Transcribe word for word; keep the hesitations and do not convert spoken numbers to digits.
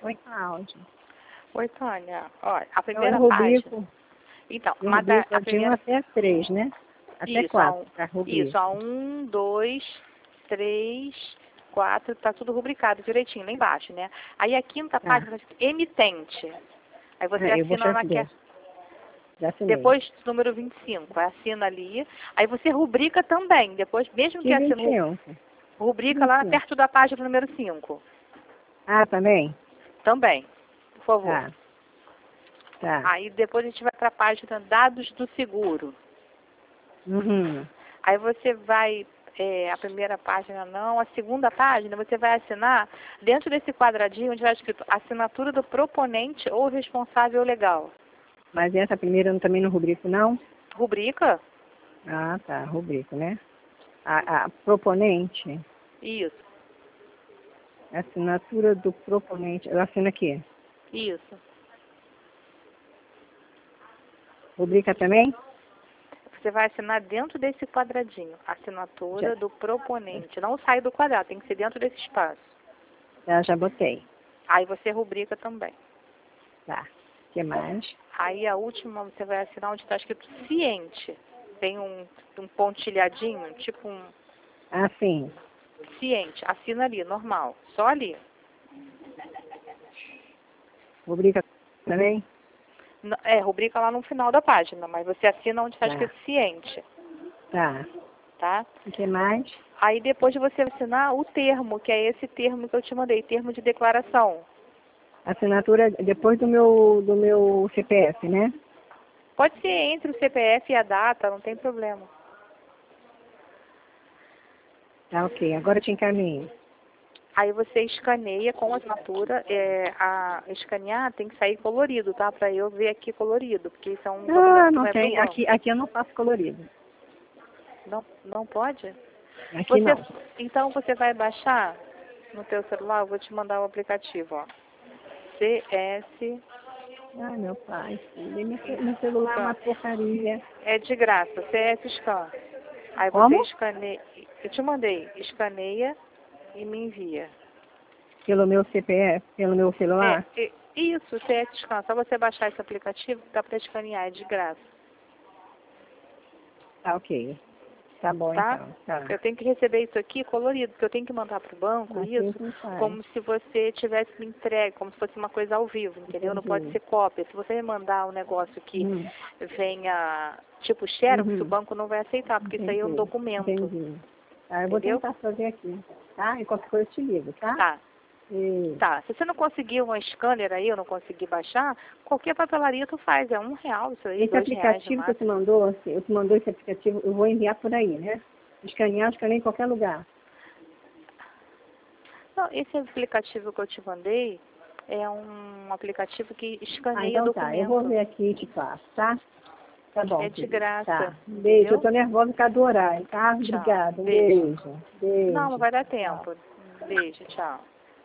Oi, Cláudia. Oi, Tânia. Olha, a Eu primeira rubrico, página... Então, eu mas a, rubrico a de um primeira... até três, né? Até Isso, a quatro, um, tá isso, rubrico. a um, dois, três, quatro, tá tudo rubricado direitinho, lá embaixo, né? Aí a quinta Tá. página, tá escrito emitente. Aí você É, eu vou assina já naquela... Já assinei. Depois, número vinte e cinco, aí assina ali. Aí você rubrica também. Depois, mesmo que Que assina, vinte e um? rubrica lá vinte e um. perto da página número cinco. Ah, também? Também, por favor. Tá. Tá. Aí depois a gente vai para a página dados do seguro. Uhum. Aí você vai, é, a primeira página não, a segunda página você vai assinar dentro desse quadradinho onde vai escrito assinatura do proponente ou responsável legal. Mas essa primeira eu também não rubrico, não? Rubrica? Ah, tá. Rubrico, né? A, a proponente, Isso, assinatura do proponente. Eu assino aqui. isso. Rubrica também? Você vai assinar dentro desse quadradinho, assinatura Já, do proponente. Não sai do quadrado, tem que ser dentro desse espaço. já, já botei. Aí você rubrica também. Tá. O que mais? Aí a última você vai assinar onde está escrito ciente. Tem um, um pontilhadinho, tipo um Ah, sim. ciente. Assina ali, normal. Só ali. Rubrica também? N- É, rubrica lá no final da página, mas você assina onde está Tá. escrito ciente, Tá. tá? O que mais? Aí depois de você assinar o termo, que é esse termo que eu te mandei, termo de declaração. Assinatura depois do meu, do meu C P F, né? Pode ser entre o C P F e a data, não tem problema. Tá, ok. Agora eu te encaminho. Aí você escaneia com a assinatura, é, a escanear tem que sair colorido, tá? Para eu ver aqui colorido, porque isso é um documento Ah, que não vai pro tem. banco. Aqui, aqui eu não faço colorido. Não, não pode? Aqui Você, não. então você vai baixar no teu celular, eu vou te mandar o aplicativo, ó. C S, Ai, meu pai, filho. Meu, ce- meu celular é uma porcaria. é de graça, C S Scan. Aí você Como? escaneia, eu te mandei, escaneia e me envia. Pelo meu C P F? Pelo meu É, celular? é isso, C S Scan, só você baixar esse aplicativo, dá para escanear, é de graça, Tá, ok. Tá bom, tá? então. Tá. Eu tenho que receber isso aqui colorido, porque eu tenho que mandar para o banco Aqui isso não faz. como se você tivesse me entregue, como se fosse uma coisa ao vivo, entendeu? Não pode Entendi. ser cópia. Se você me mandar um negócio que Hum. venha tipo xerox, o Uhum. banco não vai aceitar, porque isso aí é um Entendi. documento, Entendi. Tá, eu vou entendeu? tentar fazer aqui. Tá? E qualquer coisa eu te ligo, tá? Tá, E... tá. Se você não conseguir um scanner aí, eu não conseguir baixar, qualquer papelaria tu faz. É um real isso aí, Esse dois reais no aplicativo que você máximo. mandou, assim, eu te mandou esse aplicativo, eu vou enviar por aí, né? Escanear, escanear em qualquer lugar. Não, esse aplicativo que eu te mandei é um aplicativo que Ah, escaneia então tá. Eu vou documento. ver aqui e te passo, tá? Tá bom, É de querido. Tá. graça, Um beijo. Eu entendeu? tô nervosa por causa do horário, tá? Tchau. Obrigada. Um Beijo. beijo. Não, não Beijo. vai dar Tchau. tempo. Beijo, tchau.